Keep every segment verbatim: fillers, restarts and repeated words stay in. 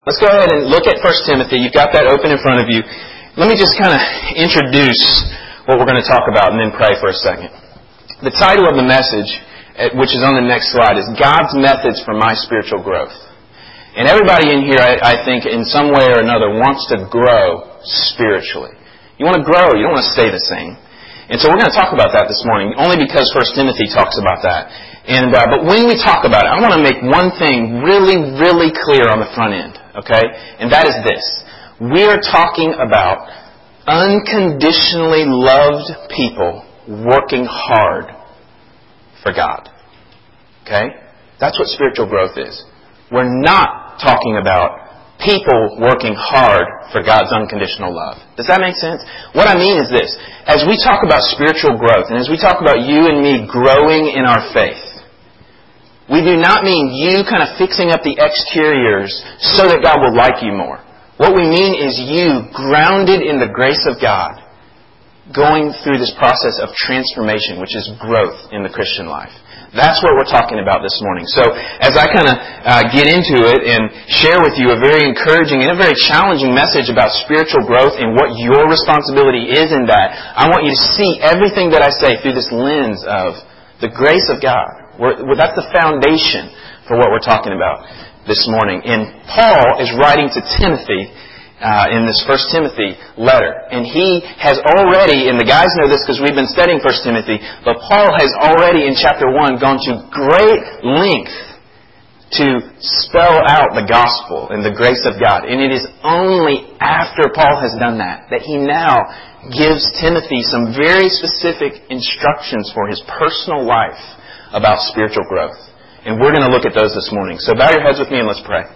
Let's go ahead and look at First Timothy. You've got that open in front of you. Let me just kind of introduce what we're going to talk about and then pray for a second. The title of the message, which is on the next slide, is God's Methods for My Spiritual Growth. And everybody in here, I, I think, in some way or another, wants to grow spiritually. You want to grow. You don't want to stay the same. And so we're going to talk about that this morning, only because First Timothy talks about that. And uh, but when we talk about it, I want to make one thing really, really clear on the front end. Okay? And that is this. We are talking about unconditionally loved people working hard for God. Okay? That's what spiritual growth is. We're not talking about people working hard for God's unconditional love. Does that make sense? What I mean is this. As we talk about spiritual growth, and as we talk about you and me growing in our faith, we do not mean you kind of fixing up the exteriors so that God will like you more. What we mean is you, grounded in the grace of God, going through this process of transformation, which is growth in the Christian life. That's what we're talking about this morning. So as I kind of uh, get into it and share with you a very encouraging and a very challenging message about spiritual growth and what your responsibility is in that, I want you to see everything that I say through this lens of the grace of God. We're, well, that's the foundation for what we're talking about this morning. And Paul is writing to Timothy uh, in this First Timothy letter. And he has already, and the guys know this because we've been studying First Timothy, but Paul has already in chapter one gone to great length to spell out the gospel and the grace of God. And it is only after Paul has done that that he now gives Timothy some very specific instructions for his personal life about spiritual growth. And we're going to look at those this morning. So bow your heads with me and let's pray.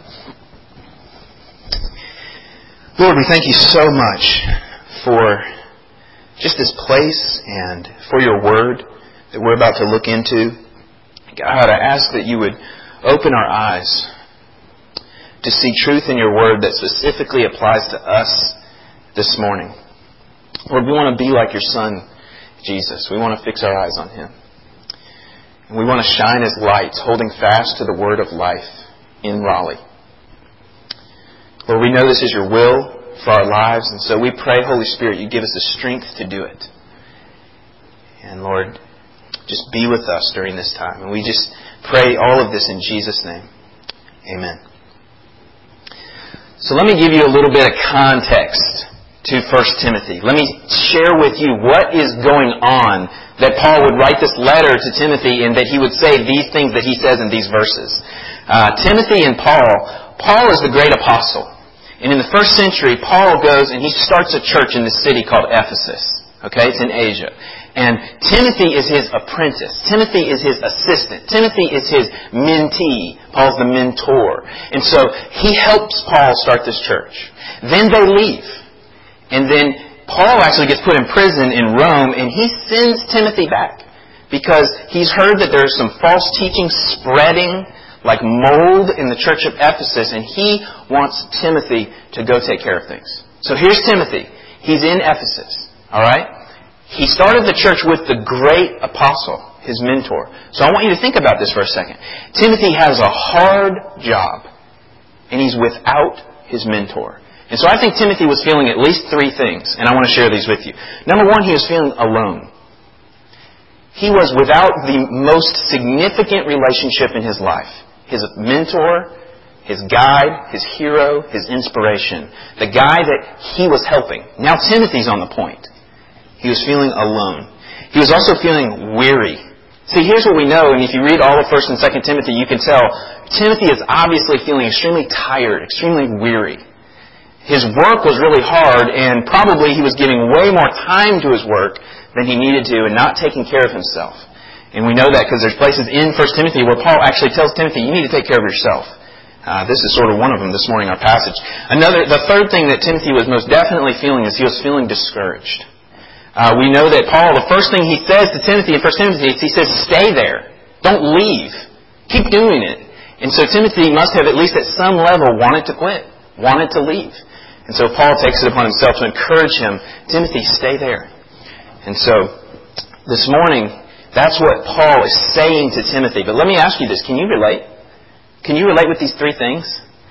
Lord, we thank you so much for just this place and for your word that we're about to look into. God, I ask that you would open our eyes to see truth in your word that specifically applies to us this morning. Lord, we want to be like your Son, Jesus. We want to fix our eyes on Him. And we want to shine as lights, holding fast to the word of life in Raleigh. Lord, we know this is your will for our lives, and so we pray, Holy Spirit, you give us the strength to do it. And Lord, just be with us during this time. And we just pray all of this in Jesus' name. Amen. So let me give you a little bit of context to First Timothy. Let me share with you what is going on that Paul would write this letter to Timothy and that he would say these things that he says in these verses. Uh, Timothy and Paul, Paul is the great apostle. And in the first century, Paul goes and he starts a church in this city called Ephesus. Okay, it's in Asia. And Timothy is his apprentice. Timothy is his assistant. Timothy is his mentee. Paul's the mentor. And so he helps Paul start this church. Then they leave. And then Paul actually gets put in prison in Rome, and he sends Timothy back because he's heard that there's some false teaching spreading like mold in the church of Ephesus, and he wants Timothy to go take care of things. So here's Timothy. He's in Ephesus. All right? He started the church with the great apostle, his mentor. So I want you to think about this for a second. Timothy has a hard job, and he's without his mentor. And so I think Timothy was feeling at least three things, and I want to share these with you. Number one, he was feeling alone. He was without the most significant relationship in his life. His mentor, his guide, his hero, his inspiration. The guy that he was helping. Now Timothy's on the point. He was feeling alone. He was also feeling weary. See, here's what we know, and if you read all of First and Second Timothy, you can tell Timothy is obviously feeling extremely tired, extremely weary. His work was really hard, and probably he was giving way more time to his work than he needed to and not taking care of himself. And we know that because there's places in First Timothy where Paul actually tells Timothy, you need to take care of yourself. Uh, this is sort of one of them this morning, our passage. Another, the third thing that Timothy was most definitely feeling is he was feeling discouraged. Uh, we know that Paul, the first thing he says to Timothy in First Timothy is he says, stay there. Don't leave. Keep doing it. And so Timothy must have at least at some level wanted to quit, wanted to leave. And so Paul takes it upon himself to encourage him, Timothy, stay there. And so this morning, that's what Paul is saying to Timothy. But let me ask you this. Can you relate? Can you relate with these three things?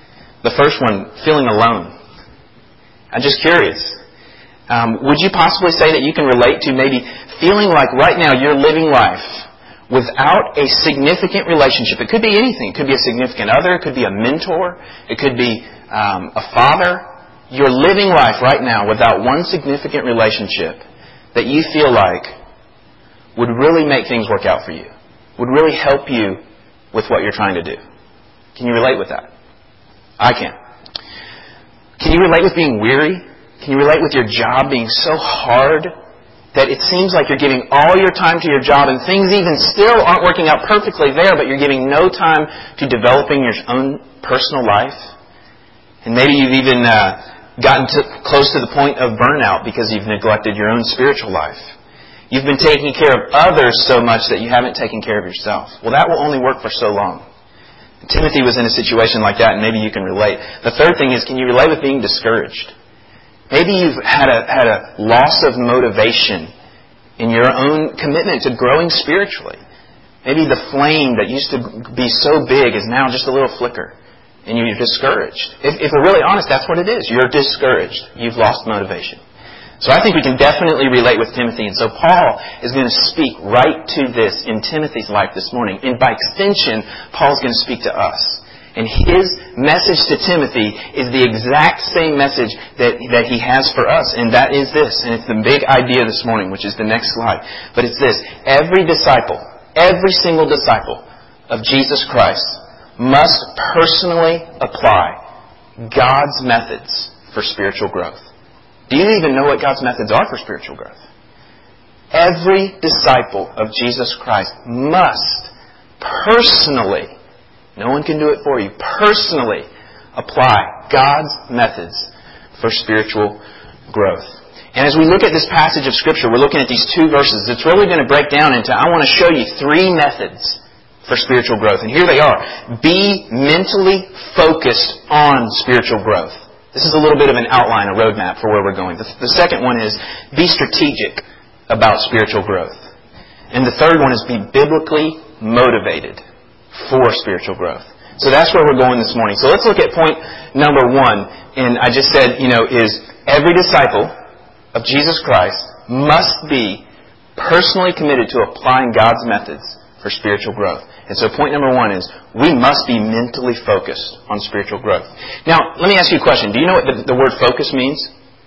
The first one, feeling alone. I'm just curious. Um, would you possibly say that you can relate to maybe feeling like right now you're living life without a significant relationship? It could be anything. It could be a significant other. It could be a mentor. It could be um, a father. You're living life right now without one significant relationship that you feel like would really make things work out for you, would really help you with what you're trying to do. Can you relate with that? I can. Can you relate with being weary? Can you relate with your job being so hard that it seems like you're giving all your time to your job and things even still aren't working out perfectly there, but you're giving no time to developing your own personal life? And maybe you've even uh, gotten to, close to the point of burnout because you've neglected your own spiritual life. You've been taking care of others so much that you haven't taken care of yourself. Well, that will only work for so long. Timothy was in a situation like that, and maybe you can relate. The third thing is, can you relate with being discouraged? Maybe you've had a had a loss of motivation in your own commitment to growing spiritually. Maybe the flame that used to be so big is now just a little flicker, and you're discouraged. If, if we're really honest, that's what it is. You're discouraged. You've lost motivation. So I think we can definitely relate with Timothy. And so Paul is going to speak right to this in Timothy's life this morning. And by extension, Paul's going to speak to us. And his message to Timothy is the exact same message that, that he has for us. And that is this. And it's the big idea this morning, which is the next slide. But it's this. Every disciple, every single disciple of Jesus Christ must personally apply God's methods for spiritual growth. Do you even know what God's methods are for spiritual growth? Every disciple of Jesus Christ must personally, no one can do it for you, personally apply God's methods for spiritual growth. And as we look at this passage of Scripture, we're looking at these two verses. It's really going to break down into, I want to show you three methods for spiritual growth. And here they are. Be mentally focused on spiritual growth. This is a little bit of an outline, a roadmap for where we're going. The, the second one is be strategic about spiritual growth. And the third one is be biblically motivated for spiritual growth. So that's where we're going this morning. So let's look at point number one. And I just said, you know, is every disciple of Jesus Christ must be personally committed to applying God's methods for spiritual growth. And so point number one is, we must be mentally focused on spiritual growth. Now, let me ask you a question. Do you know what the, the word focus means?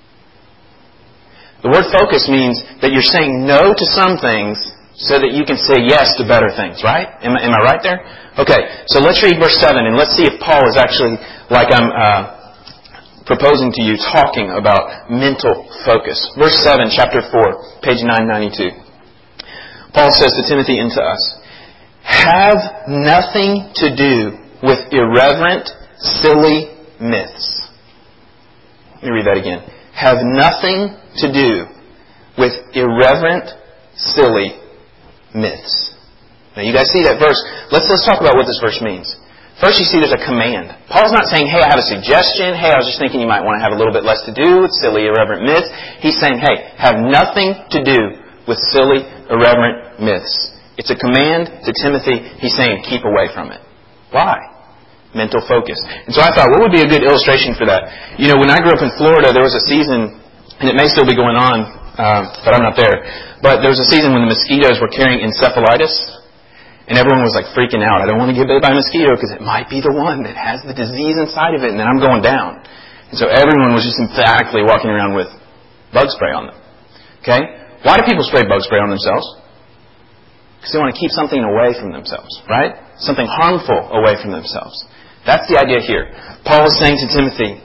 The word focus means that you're saying no to some things so that you can say yes to better things, right? Am, am I right there? Okay, so let's read verse seven, and let's see if Paul is actually, like I'm uh, proposing to you, talking about mental focus. Verse seven, chapter four, page nine ninety-two. Paul says to Timothy and to us, have nothing to do with irreverent, silly myths. Let me read that again. Have nothing to do with irreverent, silly myths. Now you guys see that verse. Let's, let's talk about what this verse means. First you see there's a command. Paul's not saying, hey, I have a suggestion. Hey, I was just thinking you might want to have a little bit less to do with silly, irreverent myths. He's saying, hey, have nothing to do with silly, irreverent myths. It's a command to Timothy. He's saying, keep away from it. Why? Mental focus. And so I thought, what would be a good illustration for that? You know, when I grew up in Florida, there was a season, and it may still be going on, uh, but I'm not there, but there was a season when the mosquitoes were carrying encephalitis, and everyone was like freaking out. I don't want to get bit by a mosquito because it might be the one that has the disease inside of it, and then I'm going down. And so everyone was just emphatically walking around with bug spray on them. Okay? Why do people spray bug spray on themselves? Because they want to keep something away from themselves, right? Something harmful away from themselves. That's the idea here. Paul is saying to Timothy,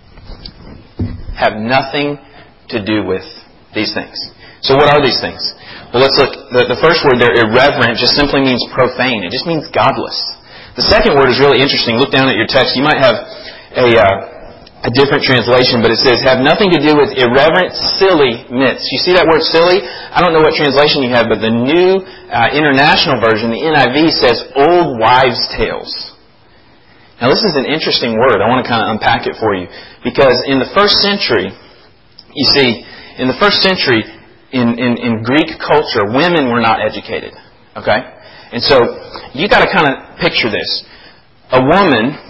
have nothing to do with these things. So what are these things? Well, let's look. The, the first word there, irreverent, just simply means profane. It just means godless. The second word is really interesting. Look down at your text. You might have a... Uh, a different translation, but it says, have nothing to do with irreverent, silly myths. You see that word silly? I don't know what translation you have, but the New uh, International Version, the N I V, says old wives' tales. Now this is an interesting word. I want to kind of unpack it for you. Because in the first century, you see, in the first century, in, in, in Greek culture, women were not educated. Okay? And so, you got to kind of picture this. A woman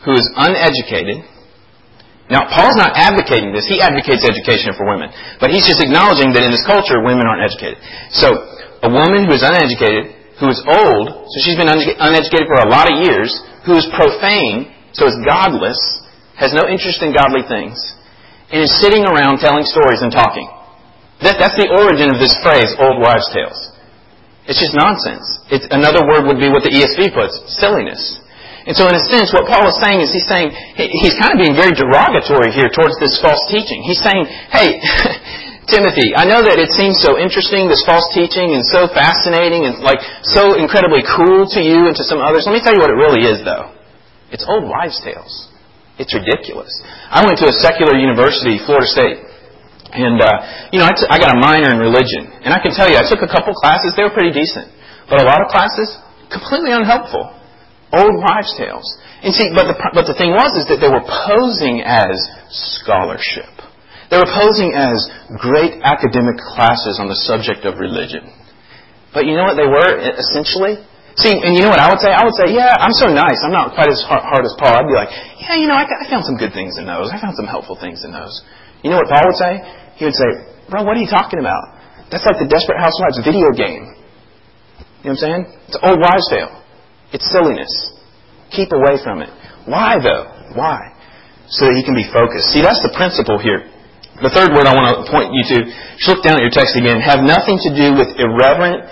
who is uneducated. Now, Paul's not advocating this. He advocates education for women. But he's just acknowledging that in this culture, women aren't educated. So, a woman who is uneducated, who is old, so she's been uneducated for a lot of years, who is profane, so is godless, has no interest in godly things, and is sitting around telling stories and talking. That, that's the origin of this phrase, old wives' tales. It's just nonsense. It's, another word would be what the E S V puts, silliness. And so in a sense, what Paul is saying is he's saying, he's kind of being very derogatory here towards this false teaching. He's saying, hey, Timothy, I know that it seems so interesting, this false teaching, and so fascinating, and like so incredibly cool to you and to some others. Let me tell you what it really is, though. It's old wives' tales. It's ridiculous. I went to a secular university, Florida State, and, uh, you know, I, t- I got a minor in religion. And I can tell you, I took a couple classes, they were pretty decent. But a lot of classes, completely unhelpful. Old wives' tales. And see, but the, but the thing was is that they were posing as scholarship. They were posing as great academic classes on the subject of religion. But you know what they were, essentially? See, and you know what I would say? I would say, yeah, I'm so nice. I'm not quite as hard as Paul. I'd be like, yeah, you know, I, I found some good things in those. I found some helpful things in those. You know what Paul would say? He would say, bro, what are you talking about? That's like the Desperate Housewives video game. You know what I'm saying? It's an old wives' tale. It's silliness. Keep away from it. Why, though? Why? So that he can be focused. See, that's the principle here. The third word I want to point you to, just look down at your text again, have nothing to do with irreverent,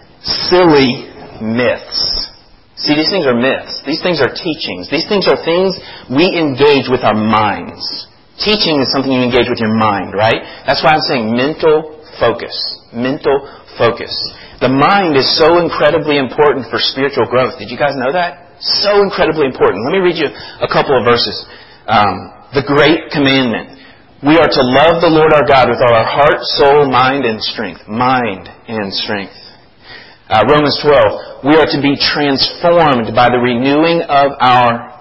silly myths. See, these things are myths. These things are teachings. These things are things we engage with our minds. Teaching is something you engage with your mind, right? That's why I'm saying mental focus. Mental focus. The mind is so incredibly important for spiritual growth. Did you guys know that? So incredibly important. Let me read you a couple of verses. Um, the Great Commandment. We are to love the Lord our God with all our heart, soul, mind, and strength. Mind and strength. Uh, Romans twelve. We are to be transformed by the renewing of our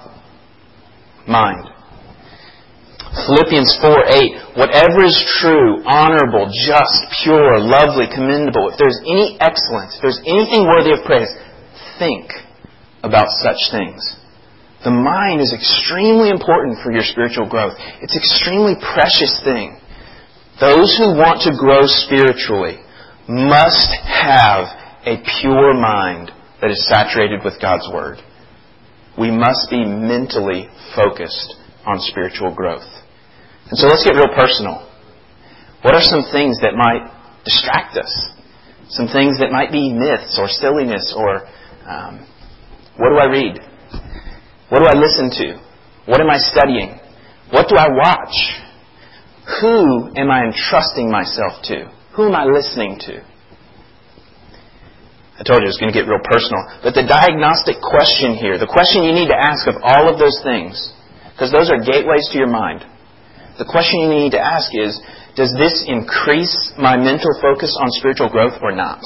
mind. Philippians four eight, whatever is true, honorable, just, pure, lovely, commendable, if there's any excellence, if there's anything worthy of praise, think about such things. The mind is extremely important for your spiritual growth. It's an extremely precious thing. Those who want to grow spiritually must have a pure mind that is saturated with God's Word. We must be mentally focused on spiritual growth. And so let's get real personal. What are some things that might distract us? Some things that might be myths or silliness or um, what do I read? What do I listen to? What am I studying? What do I watch? Who am I entrusting myself to? Who am I listening to? I told you it was going to get real personal. But the diagnostic question here, the question you need to ask of all of those things, because those are gateways to your mind. The question you need to ask is, does this increase my mental focus on spiritual growth or not?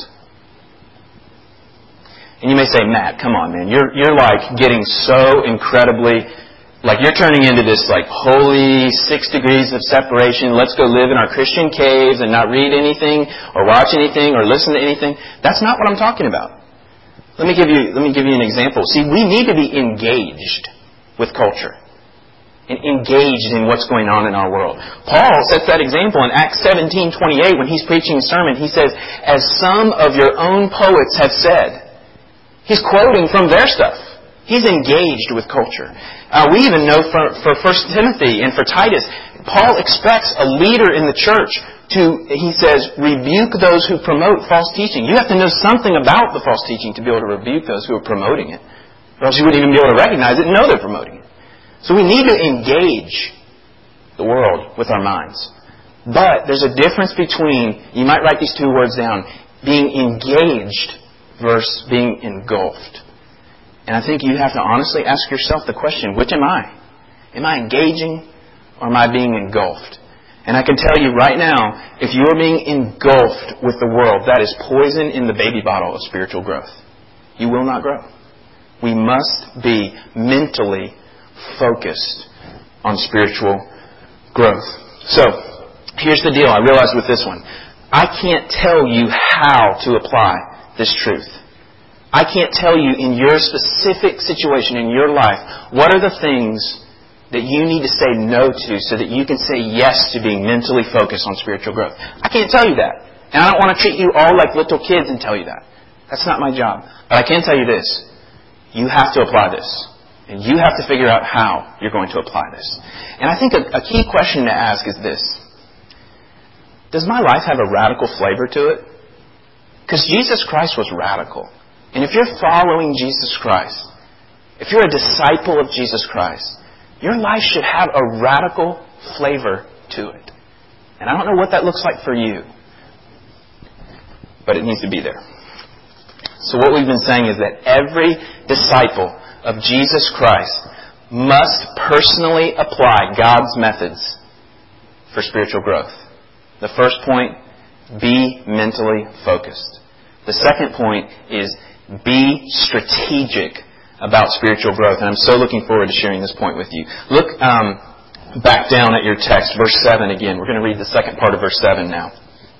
And you may say, Matt, come on, man. You're you're like getting so incredibly, like you're turning into this like holy six degrees of separation. Let's go live in our Christian caves and not read anything or watch anything or listen to anything. That's not what I'm talking about. Let me give you let me give you an example. See, we need to be engaged with culture. And engaged in what's going on in our world. Paul sets that example in Acts seventeen twenty-eight when he's preaching a sermon. He says, as some of your own poets have said. He's quoting from their stuff. He's engaged with culture. Uh, we even know for, for First Timothy and for Titus, Paul expects a leader in the church to, he says, rebuke those who promote false teaching. You have to know something about the false teaching to be able to rebuke those who are promoting it. Or else you wouldn't even be able to recognize it and know they're promoting it. So we need to engage the world with our minds. But there's a difference between, you might write these two words down, being engaged versus being engulfed. And I think you have to honestly ask yourself the question, which am I? Am I engaging or am I being engulfed? And I can tell you right now, if you're being engulfed with the world, that is poison in the baby bottle of spiritual growth. You will not grow. We must be mentally focused on spiritual growth. So, here's the deal. I realized with this one. I can't tell you how to apply this truth. I can't tell you in your specific situation in your life, what are the things that you need to say no to so that you can say yes to being mentally focused on spiritual growth. I can't tell you that. And I don't want to treat you all like little kids and tell you that. That's not my job. But I can tell you this. You have to apply this. And you have to figure out how you're going to apply this. And I think a, a key question to ask is this. Does my life have a radical flavor to it? Because Jesus Christ was radical. And if you're following Jesus Christ, if you're a disciple of Jesus Christ, your life should have a radical flavor to it. And I don't know what that looks like for you, but it needs to be there. So what we've been saying is that every disciple of Jesus Christ must personally apply God's methods for spiritual growth. The first point, be mentally focused. The second point is be strategic about spiritual growth. And I'm so looking forward to sharing this point with you. Look um, back down at your text, verse seven again. We're going to read the second part of verse seven now.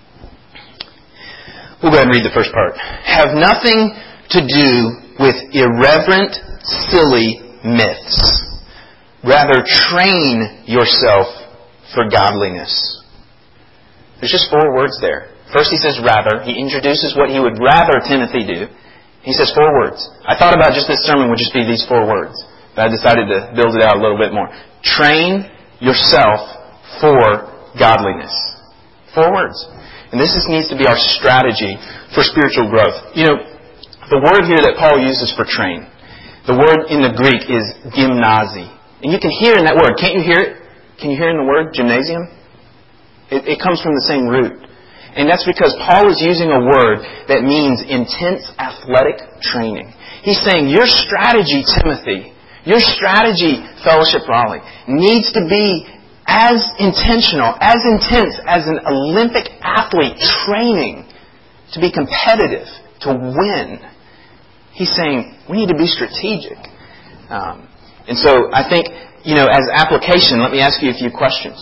We'll go ahead and read the first part. Have nothing to do with irreverent, silly myths. Rather, train yourself for godliness. There's just four words there. First he says rather. He introduces what he would rather Timothy do. He says four words. I thought about just this sermon would just be these four words. But I decided to build it out a little bit more. Train yourself for godliness. Four words. And this is, needs to be our strategy for spiritual growth. You know, the word here that Paul uses for train, the word in the Greek is gymnasi. And you can hear in that word, can't you hear it? Can you hear in the word gymnasium? It, it comes from the same root. And that's because Paul is using a word that means intense athletic training. He's saying your strategy, Timothy, your strategy, Fellowship Raleigh, needs to be as intentional, as intense as an Olympic athlete training to be competitive, to win. He's saying we need to be strategic. Um, and so I think, you know, as application, let me ask you a few questions.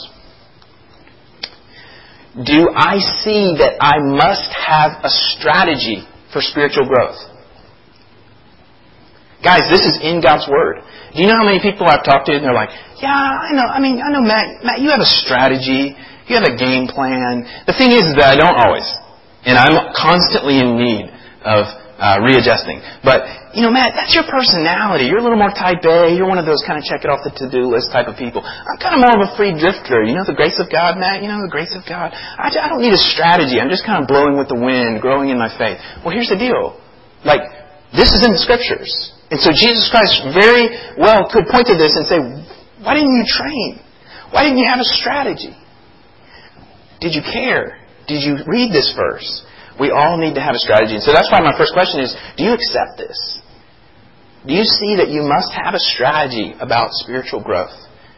Do I see that I must have a strategy for spiritual growth? Guys, this is in God's Word. Do you know how many people I've talked to and they're like, yeah, I know, I mean, I know, Matt, Matt, you have a strategy. You have a game plan. The thing is that I don't always. And I'm constantly in need of uh, readjusting. But, you know, Matt, that's your personality. You're a little more type A. You're one of those kind of check it off the to-do list type of people. I'm kind of more of a free drifter. You know the grace of God, Matt? You know the grace of God? I, I don't need a strategy. I'm just kind of blowing with the wind, growing in my faith. Well, here's the deal. Like, this is in the Scriptures. And so Jesus Christ very well could point to this and say, why didn't you train? Why didn't you have a strategy? Did you care? Did you read this verse? We all need to have a strategy. And so that's why my first question is, do you accept this? Do you see that you must have a strategy about spiritual growth?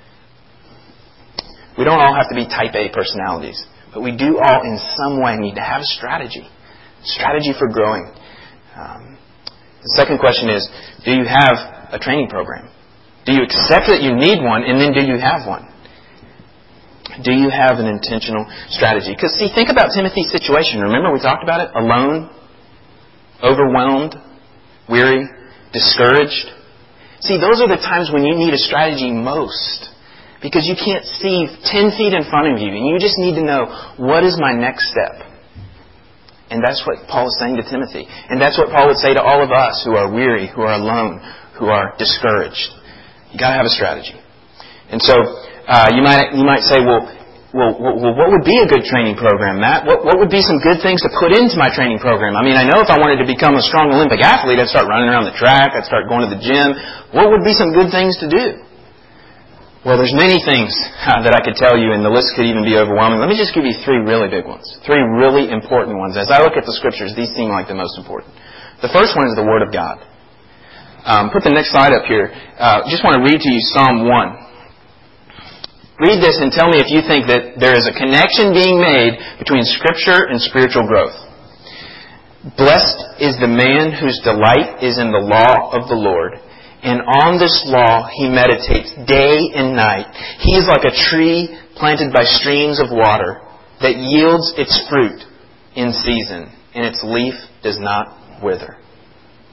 We don't all have to be type A personalities, but we do all in some way need to have a strategy. Strategy for growing. Um, the second question is, do you have a training program? Do you accept that you need one, and then do you have one? Do you have an intentional strategy? Because, see, think about Timothy's situation. Remember we talked about it? Alone, overwhelmed, weary, discouraged. See, those are the times when you need a strategy most. Because you can't see ten feet in front of you, and you just need to know, what is my next step? And that's what Paul is saying to Timothy. And that's what Paul would say to all of us who are weary, who are alone, who are discouraged. You've got to have a strategy. And so, Uh, you might you might say, well, well, well, what would be a good training program, Matt? What what would be some good things to put into my training program? I mean, I know if I wanted to become a strong Olympic athlete, I'd start running around the track, I'd start going to the gym. What would be some good things to do? Well, there's many things uh, that I could tell you, and the list could even be overwhelming. Let me just give you three really big ones, three really important ones. As I look at the Scriptures, these seem like the most important. The first one is the Word of God. Um, put the next slide up here. Uh, just want to read to you Psalm one. Read this and tell me if you think that there is a connection being made between Scripture and spiritual growth. Blessed is the man whose delight is in the law of the Lord, and on this law he meditates day and night. He is like a tree planted by streams of water that yields its fruit in season, and its leaf does not wither.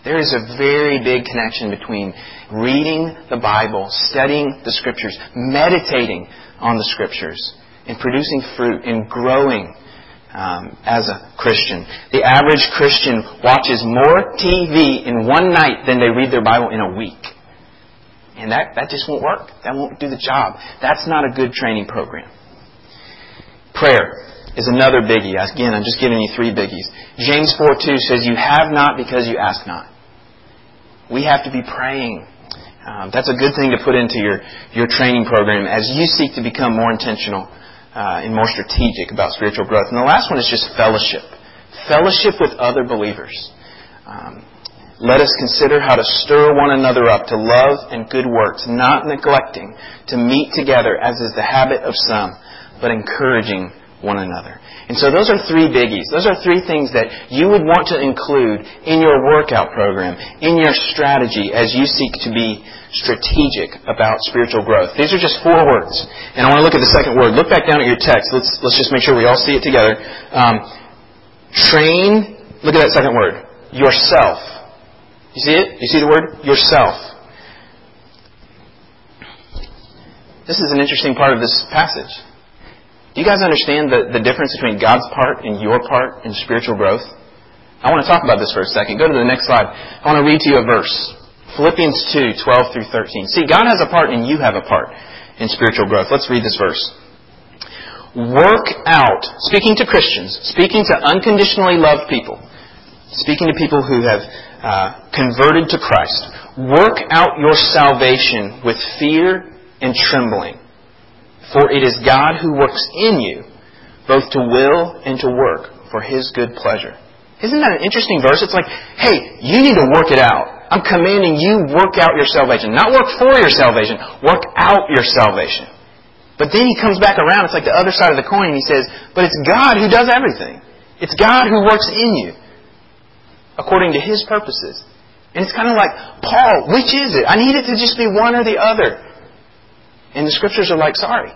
There is a very big connection between reading the Bible, studying the Scriptures, meditating on the Scriptures, and producing fruit and growing um, as a Christian. The average Christian watches more T V in one night than they read their Bible in a week. And that, that just won't work. That won't do the job. That's not a good training program. Prayer is another biggie. Again, I'm just giving you three biggies. James four two says, you have not because you ask not. We have to be praying. Um, that's a good thing to put into your, your training program as you seek to become more intentional uh, and more strategic about spiritual growth. And the last one is just fellowship. Fellowship with other believers. Um, let us consider how to stir one another up to love and good works, not neglecting to meet together as is the habit of some, but encouraging one another. And so those are three biggies. Those are three things that you would want to include in your workout program, in your strategy as you seek to be strategic about spiritual growth. These are just four words. And I want to look at the second word. Look back down at your text. Let's let's just make sure we all see it together. Um, train, look at that second word. Yourself. You see it? You see the word? Yourself. This is an interesting part of this passage. Do you guys understand the, the difference between God's part and your part in spiritual growth? I want to talk about this for a second. Go to the next slide. I want to read to you a verse. Philippians two, twelve through thirteen. See, God has a part and you have a part in spiritual growth. Let's read this verse. Work out, speaking to Christians, speaking to unconditionally loved people, speaking to people who have uh, converted to Christ, work out your salvation with fear and trembling. For it is God who works in you, both to will and to work for His good pleasure. Isn't that an interesting verse? It's like, hey, you need to work it out. I'm commanding you work out your salvation. Not work for your salvation. Work out your salvation. But then He comes back around. It's like the other side of the coin. And He says, but it's God who does everything. It's God who works in you according to His purposes. And it's kind of like, Paul, which is it? I need it to just be one or the other. And the Scriptures are like, sorry.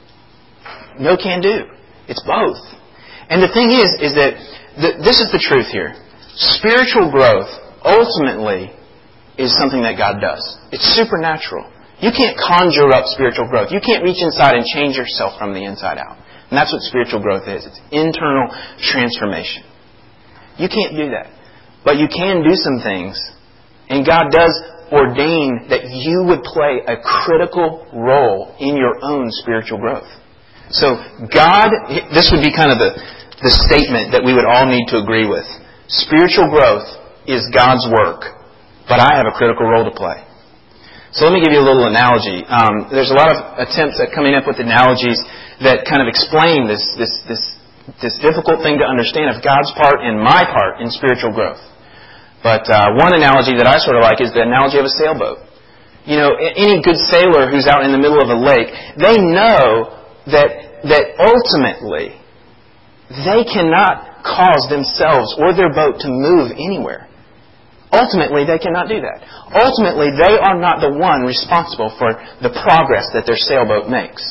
No can do. It's both. And the thing is, is that th- this is the truth here. Spiritual growth, ultimately, is something that God does. It's supernatural. You can't conjure up spiritual growth. You can't reach inside and change yourself from the inside out. And that's what spiritual growth is. It's internal transformation. You can't do that. But you can do some things. And God does ordain that you would play a critical role in your own spiritual growth. So God, this would be kind of the, the statement that we would all need to agree with. Spiritual growth is God's work, but I have a critical role to play. So let me give you a little analogy. Um, there's a lot of attempts at coming up with analogies that kind of explain this, this, this, this difficult thing to understand of God's part and my part in spiritual growth. But uh, one analogy that I sort of like is the analogy of a sailboat. You know, any good sailor who's out in the middle of a lake, they know that that ultimately they cannot cause themselves or their boat to move anywhere. Ultimately, they cannot do that. Ultimately, they are not the one responsible for the progress that their sailboat makes.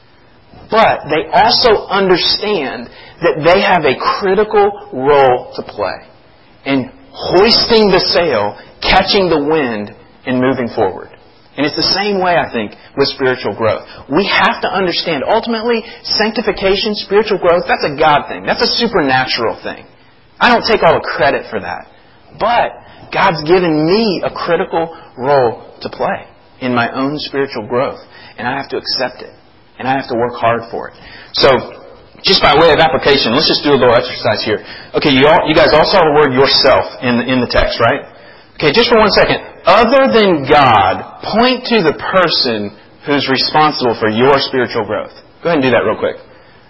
But they also understand that they have a critical role to play in hoisting the sail, catching the wind, and moving forward. And it's the same way, I think, with spiritual growth. We have to understand, ultimately, sanctification, spiritual growth, that's a God thing. That's a supernatural thing. I don't take all the credit for that. But God's given me a critical role to play in my own spiritual growth. And I have to accept it. And I have to work hard for it. So, just by way of application, let's just do a little exercise here. Okay, you all, you guys all saw the word yourself in the, in the text, right? Okay, just for one second. Other than God, point to the person who's responsible for your spiritual growth. Go ahead and do that real quick.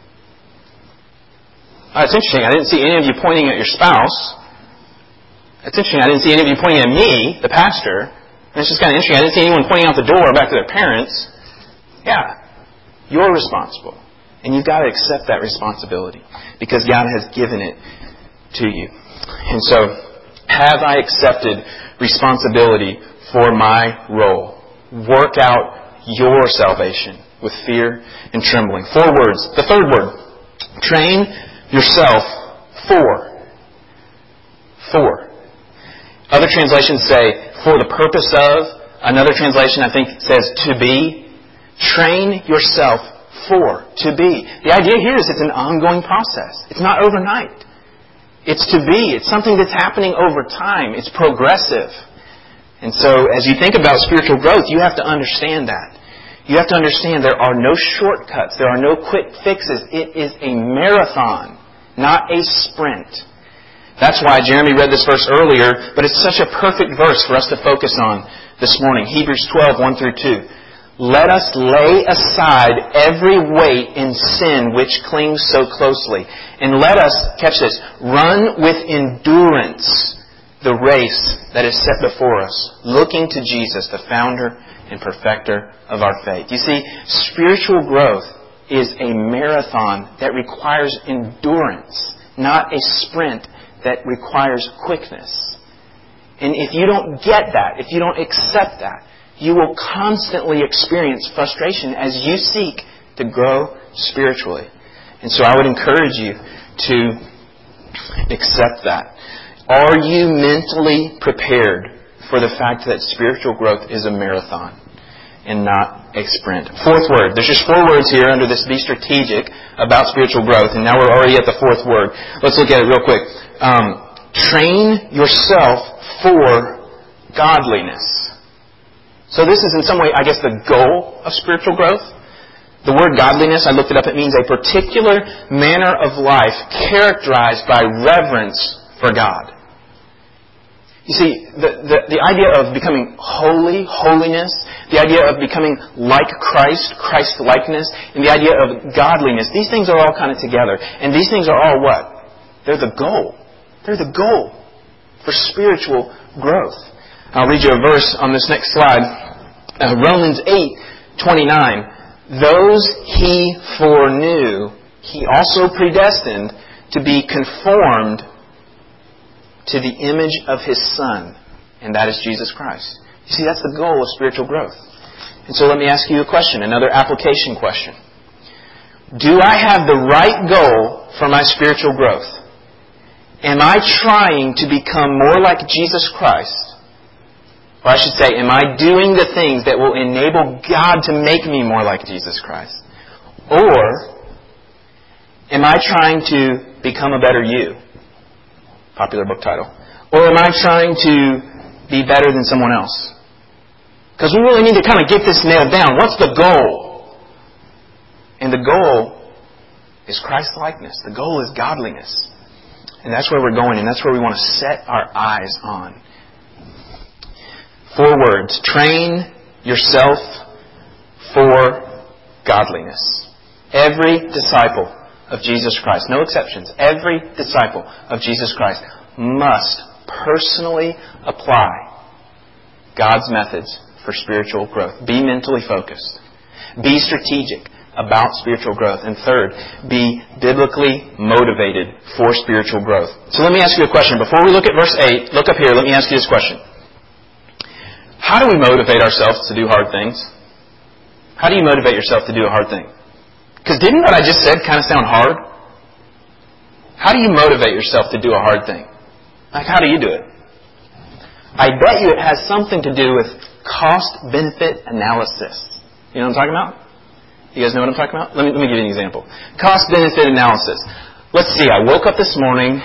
Oh, it's interesting. I didn't see any of you pointing at your spouse. It's interesting. I didn't see any of you pointing at me, the pastor. And it's just kind of interesting. I didn't see anyone pointing out the door back to their parents. Yeah, you're responsible. And you've got to accept that responsibility because God has given it to you. And so, have I accepted responsibility for my role? Work out your salvation with fear and trembling. Four words. The third word. Train yourself for. For. Other translations say, for the purpose of. Another translation, I think, says, to be. Train yourself for, to be. The idea here is it's an ongoing process. It's not overnight. It's to be. It's something that's happening over time. It's progressive. And so, as you think about spiritual growth, you have to understand that. You have to understand there are no shortcuts. There are no quick fixes. It is a marathon, not a sprint. That's why Jeremy read this verse earlier, but it's such a perfect verse for us to focus on this morning. Hebrews twelve, one through two. Let us lay aside every weight and sin which clings so closely. And let us, catch this, run with endurance the race that is set before us, looking to Jesus, the founder and perfecter of our faith. You see, spiritual growth is a marathon that requires endurance, not a sprint that requires quickness. And if you don't get that, if you don't accept that, you will constantly experience frustration as you seek to grow spiritually. And so I would encourage you to accept that. Are you mentally prepared for the fact that spiritual growth is a marathon and not a sprint? Fourth word. There's just four words here under this be strategic about spiritual growth. And now we're already at the fourth word. Let's look at it real quick. Um, train yourself for godliness. So this is in some way, I guess, the goal of spiritual growth. The word godliness, I looked it up, it means a particular manner of life characterized by reverence for God. You see, the, the, the idea of becoming holy, holiness, the idea of becoming like Christ, Christ-likeness, and the idea of godliness, these things are all kind of together. And these things are all what? They're the goal. They're the goal for spiritual growth. I'll read you a verse on this next slide. Uh, Romans eight twenty-nine. Those He foreknew, He also predestined to be conformed to the image of His Son, and that is Jesus Christ. You see, that's the goal of spiritual growth. And so let me ask you a question, another application question. Do I have the right goal for my spiritual growth? Am I trying to become more like Jesus Christ? Or I should say, am I doing the things that will enable God to make me more like Jesus Christ? Or am I trying to become a better you? Popular book title. Or am I trying to be better than someone else? Because we really need to kind of get this nailed down. What's the goal? And the goal is Christ-likeness. The goal is godliness. And that's where we're going, and that's where we want to set our eyes on. Four words. Train yourself for godliness. Every disciple of Jesus Christ, no exceptions, every disciple of Jesus Christ must personally apply God's methods for spiritual growth. Be mentally focused. Be strategic about spiritual growth. And third, be biblically motivated for spiritual growth. So let me ask you a question. Before we look at verse eight, look up here, let me ask you this question. How do we motivate ourselves to do hard things? How do you motivate yourself to do a hard thing? Because didn't what I just said kind of sound hard? How do you motivate yourself to do a hard thing? Like, how do you do it? I bet you it has something to do with cost-benefit analysis. You know what I'm talking about? You guys know what I'm talking about? Let me, let me give you an example. Cost-benefit analysis. Let's see, I woke up this morning.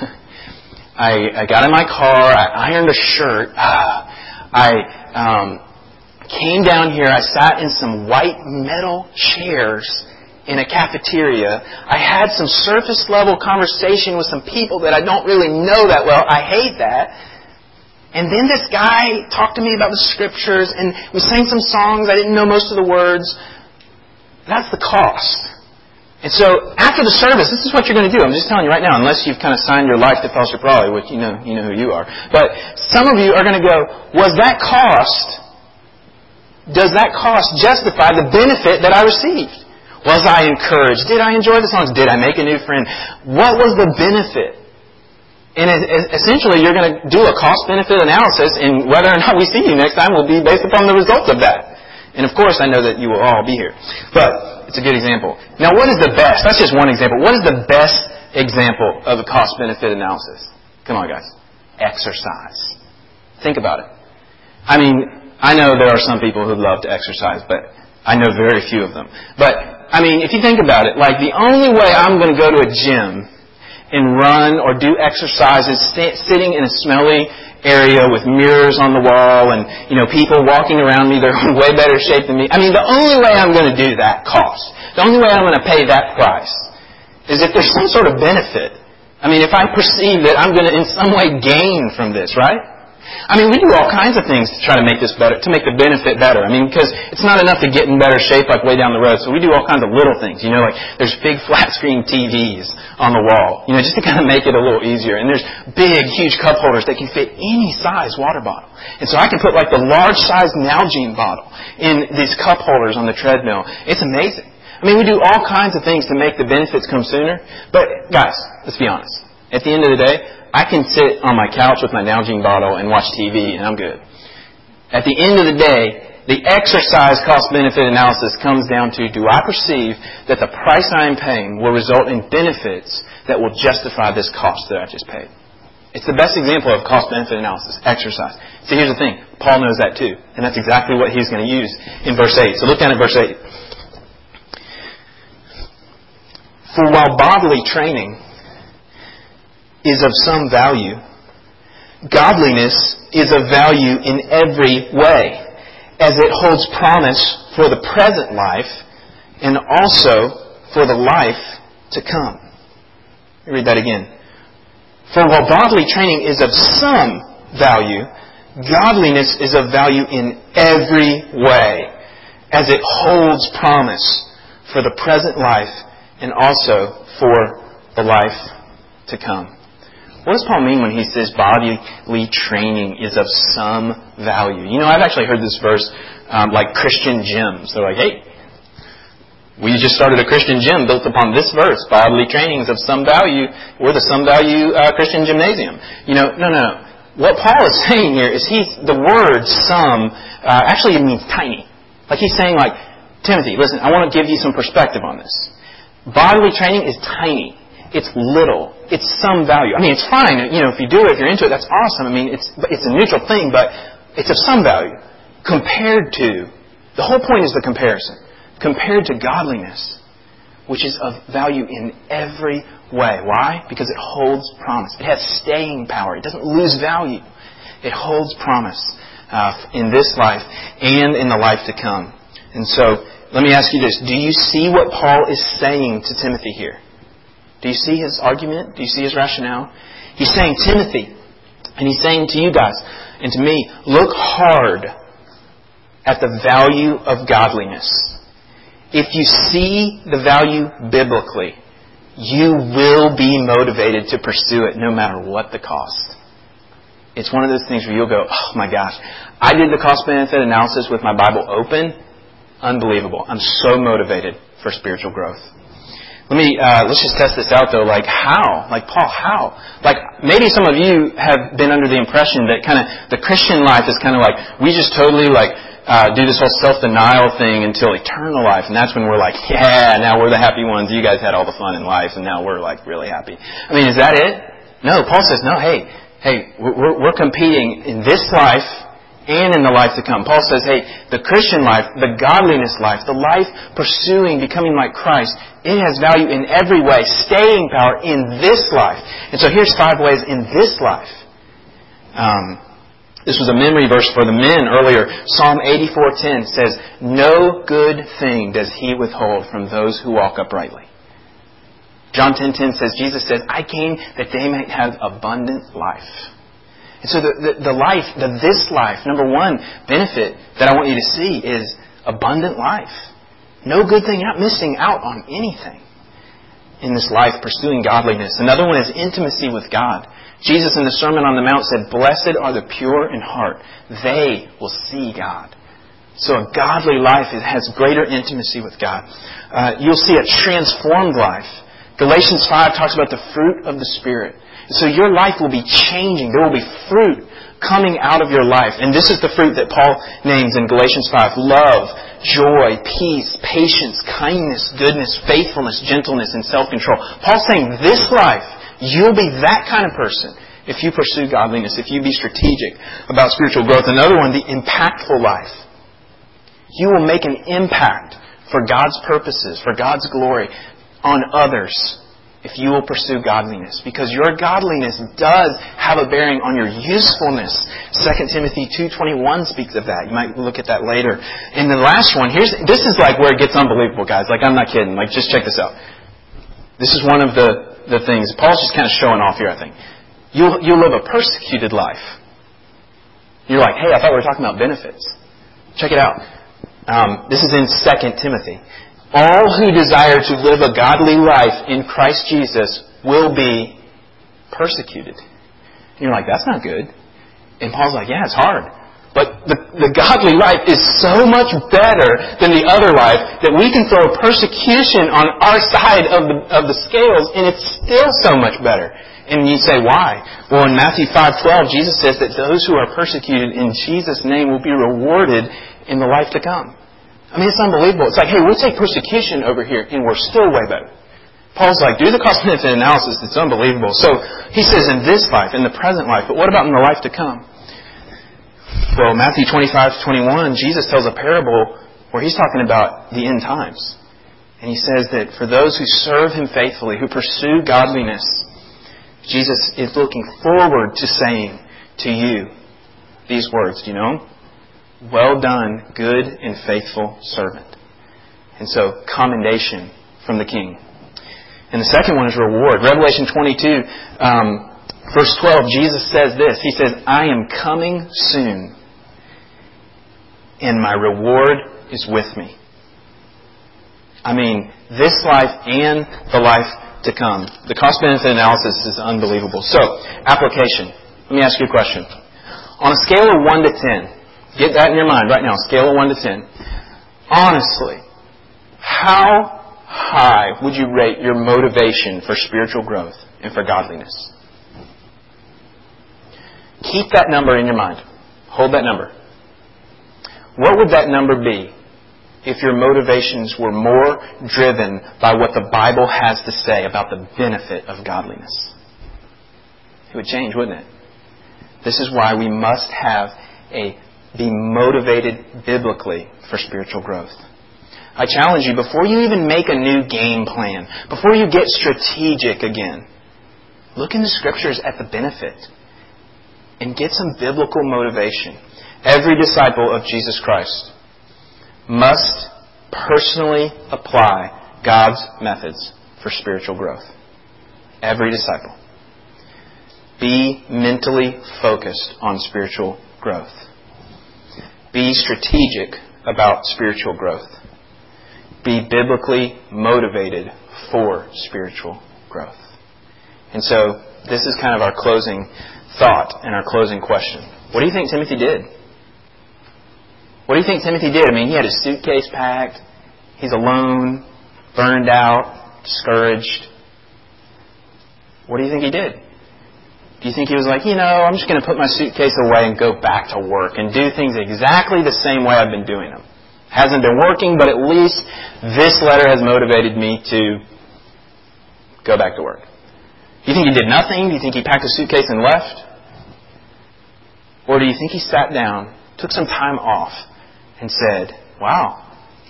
I, I got in my car. I ironed a shirt. Ah, I um, came down here. I sat in some white metal chairs in a cafeteria. I had some surface-level conversation with some people that I don't really know that well. I hate that. And then this guy talked to me about the Scriptures, and we sang some songs. I didn't know most of the words. That's the cost. And so, after the service, this is what you're going to do. I'm just telling you right now, unless you've kind of signed your life to Fellowship Raleigh, which you know, you know who you are. But some of you are going to go, was that cost, does that cost justify the benefit that I received? Was I encouraged? Did I enjoy the songs? Did I make a new friend? What was the benefit? And essentially, you're going to do a cost-benefit analysis, and whether or not we see you next time will be based upon the results of that. And of course, I know that you will all be here. But it's a good example. Now, what is the best? That's just one example. What is the best example of a cost-benefit analysis? Come on, guys. Exercise. Think about it. I mean, I know there are some people who love to exercise, but I know very few of them. But, I mean, if you think about it, like the only way I'm going to go to a gym and run or do exercises st- sitting in a smelly area with mirrors on the wall and, you know, people walking around me, they're in way better shape than me. I mean, the only way I'm going to do that cost, the only way I'm going to pay that price is if there's some sort of benefit. I mean, if I perceive that I'm going to in some way gain from this, right? I mean, we do all kinds of things to try to make this better, to make the benefit better. I mean, because it's not enough to get in better shape like way down the road. So we do all kinds of little things. You know, like there's big flat screen T Vs on the wall, you know, just to kind of make it a little easier. And there's big, huge cup holders that can fit any size water bottle. And so I can put like the large size Nalgene bottle in these cup holders on the treadmill. It's amazing. I mean, we do all kinds of things to make the benefits come sooner. But guys, let's be honest. At the end of the day, I can sit on my couch with my Nalgene bottle and watch T V and I'm good. At the end of the day, the exercise cost-benefit analysis comes down to, do I perceive that the price I am paying will result in benefits that will justify this cost that I just paid? It's the best example of cost-benefit analysis, exercise. See, here's the thing. Paul knows that too. And that's exactly what he's going to use in verse eight. So look down at verse eight. For while bodily training is of some value, godliness is of value in every way, as it holds promise for the present life and also for the life to come. Let me read that again. For while bodily training is of some value, godliness is of value in every way, as it holds promise for the present life and also for the life to come. What does Paul mean when he says bodily training is of some value? You know, I've actually heard this verse um, like Christian gyms. They're like, hey, we just started a Christian gym built upon this verse. Bodily training is of some value. We're the some value uh, Christian gymnasium. You know, no, no, no. What Paul is saying here is he's the word some uh, actually it means tiny. Like he's saying like, Timothy, listen, I want to give you some perspective on this. Bodily training is tiny. It's little. It's some value. I mean, it's fine. You know, if you do it, if you're into it, that's awesome. I mean, it's it's a neutral thing, but it's of some value. Compared to, the whole point is the comparison. Compared to godliness, which is of value in every way. Why? Because it holds promise. It has staying power. It doesn't lose value. It holds promise uh, in this life and in the life to come. And so, let me ask you this. Do you see what Paul is saying to Timothy here? Do you see his argument? Do you see his rationale? He's saying, Timothy, and he's saying to you guys and to me, look hard at the value of godliness. If you see the value biblically, you will be motivated to pursue it no matter what the cost. It's one of those things where you'll go, oh my gosh, I did the cost-benefit analysis with my Bible open. Unbelievable. I'm so motivated for spiritual growth. Let me, uh, let's just test this out though. Like how? Like Paul, how? Like maybe some of you have been under the impression that kind of the Christian life is kind of like, we just totally like, uh, do this whole self-denial thing until eternal life. And that's when we're like, yeah, now we're the happy ones. You guys had all the fun in life and now we're like really happy. I mean, is that it? No, Paul says, no, hey, hey, we're, we're competing in this life and in the life to come. Paul says, hey, the Christian life, the godliness life, the life pursuing becoming like Christ, it has value in every way, staying power in this life. And so here's five ways in this life. Um, this was a memory verse for the men earlier. Psalm eighty-four ten says, no good thing does He withhold from those who walk uprightly. John ten ten says, Jesus says, I came that they might have abundant life. And so the, the, the life, the this life, number one benefit that I want you to see is abundant life. No good thing. You're not missing out on anything in this life pursuing godliness. Another one is intimacy with God. Jesus in the Sermon on the Mount said, blessed are the pure in heart. They will see God. So a godly life has greater intimacy with God. Uh, you'll see a transformed life. Galatians five talks about the fruit of the Spirit. So your life will be changing. There will be fruit coming out of your life. And this is the fruit that Paul names in Galatians five. Love, joy, peace, patience, kindness, goodness, faithfulness, gentleness, and self-control. Paul's saying this life, you'll be that kind of person if you pursue godliness, if you be strategic about spiritual growth. Another one, the impactful life. You will make an impact for God's purposes, for God's glory on others if you will pursue godliness. Because your godliness does have a bearing on your usefulness. Second Timothy two twenty-one speaks of that. You might look at that later. And the last one, here's this is like where it gets unbelievable, guys. Like, I'm not kidding. Like, just check this out. This is one of the, the things. Paul's just kind of showing off here, I think. You'll, you'll live a persecuted life. You're like, hey, I thought we were talking about benefits. Check it out. Um, this is in Second Timothy. All who desire to live a godly life in Christ Jesus will be persecuted. And you're like, that's not good. And Paul's like, yeah, it's hard. But the, the godly life is so much better than the other life that we can throw persecution on our side of the, of the scales, and it's still so much better. And you say, why? Well, in Matthew five twelve, Jesus says that those who are persecuted in Jesus' name will be rewarded in the life to come. I mean, it's unbelievable. It's like, hey, we'll take persecution over here, and we're still way better. Paul's like, do the cost-benefit analysis. It's unbelievable. So he says in this life, in the present life, but what about in the life to come? Well, Matthew twenty-five twenty-one, Jesus tells a parable where he's talking about the end times. And he says that for those who serve Him faithfully, who pursue godliness, Jesus is looking forward to saying to you these words. Do you know them? Well done, good and faithful servant. And so, commendation from the King. And the second one is reward. Revelation twenty-two, um, verse twelve, Jesus says this. He says, I am coming soon, and my reward is with me. I mean, this life and the life to come. The cost-benefit analysis is unbelievable. So, application. Let me ask you a question. On a scale of one to ten, get that in your mind right now, scale of one to ten. Honestly, how high would you rate your motivation for spiritual growth and for godliness? Keep that number in your mind. Hold that number. What would that number be if your motivations were more driven by what the Bible has to say about the benefit of godliness? It would change, wouldn't it? This is why we must have a be motivated biblically for spiritual growth. I challenge you, before you even make a new game plan, before you get strategic again, look in the Scriptures at the benefit and get some biblical motivation. Every disciple of Jesus Christ must personally apply God's methods for spiritual growth. Every disciple. Be mentally focused on spiritual growth. Be strategic about spiritual growth. Be biblically motivated for spiritual growth. And so, this is kind of our closing thought and our closing question. What do you think Timothy did? What do you think Timothy did? I mean, he had his suitcase packed. He's alone, burned out, discouraged. What do you think he did? Do you think he was like, you know, I'm just going to put my suitcase away and go back to work and do things exactly the same way I've been doing them? Hasn't been working, but at least this letter has motivated me to go back to work. Do you think he did nothing? Do you think he packed a suitcase and left? Or do you think he sat down, took some time off, and said, wow,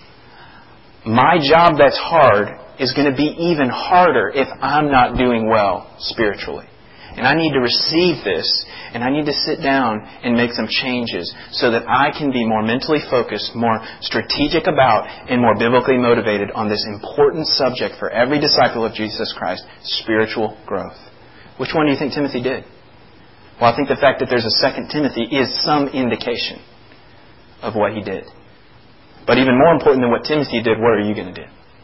my job that's hard is going to be even harder if I'm not doing well spiritually. And I need to receive this, and I need to sit down and make some changes so that I can be more mentally focused, more strategic about, and more biblically motivated on this important subject for every disciple of Jesus Christ, spiritual growth. Which one do you think Timothy did? Well, I think the fact that there's a Second Timothy is some indication of what he did. But even more important than what Timothy did, what are you going to do?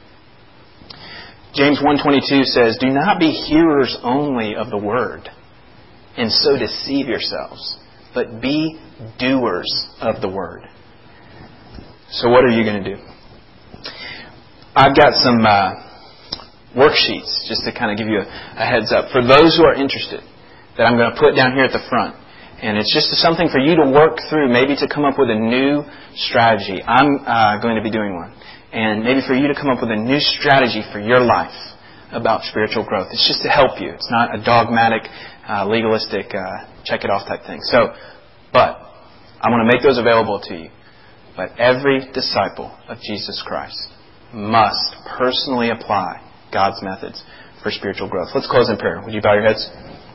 James one twenty-two says, do not be hearers only of the word, and so deceive yourselves, but be doers of the word. So what are you going to do? I've got some uh, worksheets, just to kind of give you a, a heads up, for those who are interested, that I'm going to put down here at the front. And it's just something for you to work through, maybe to come up with a new strategy. I'm uh, going to be doing one. And maybe for you to come up with a new strategy for your life about spiritual growth. It's just to help you. It's not a dogmatic uh, legalistic, uh, check it off type thing. So, but I want to make those available to you. But every disciple of Jesus Christ must personally apply God's methods for spiritual growth. Let's close in prayer. Would you bow your heads?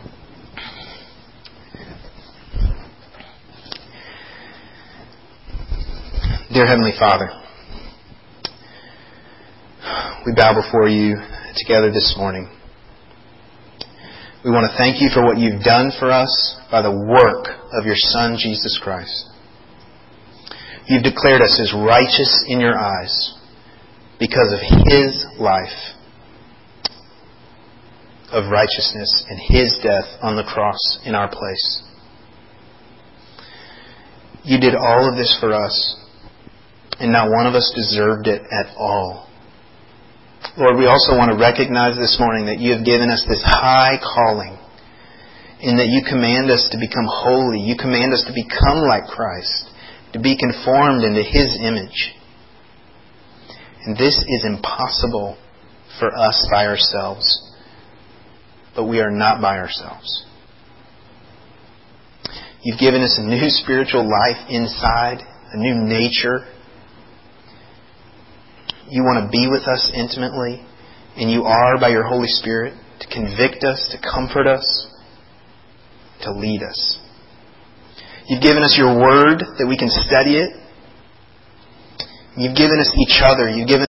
Dear Heavenly Father, we bow before you together this morning. We want to thank you for what you've done for us by the work of your Son, Jesus Christ. You've declared us as righteous in your eyes because of His life of righteousness and His death on the cross in our place. You did all of this for us, and not one of us deserved it at all. Lord, we also want to recognize this morning that you have given us this high calling, in that you command us to become holy. You command us to become like Christ, to be conformed into His image. And this is impossible for us by ourselves. But we are not by ourselves. You've given us a new spiritual life inside, a new nature. You want to be with us intimately, and you are by your Holy Spirit to convict us, to comfort us, to lead us. You've given us your Word that we can study it. You've given us each other. You've given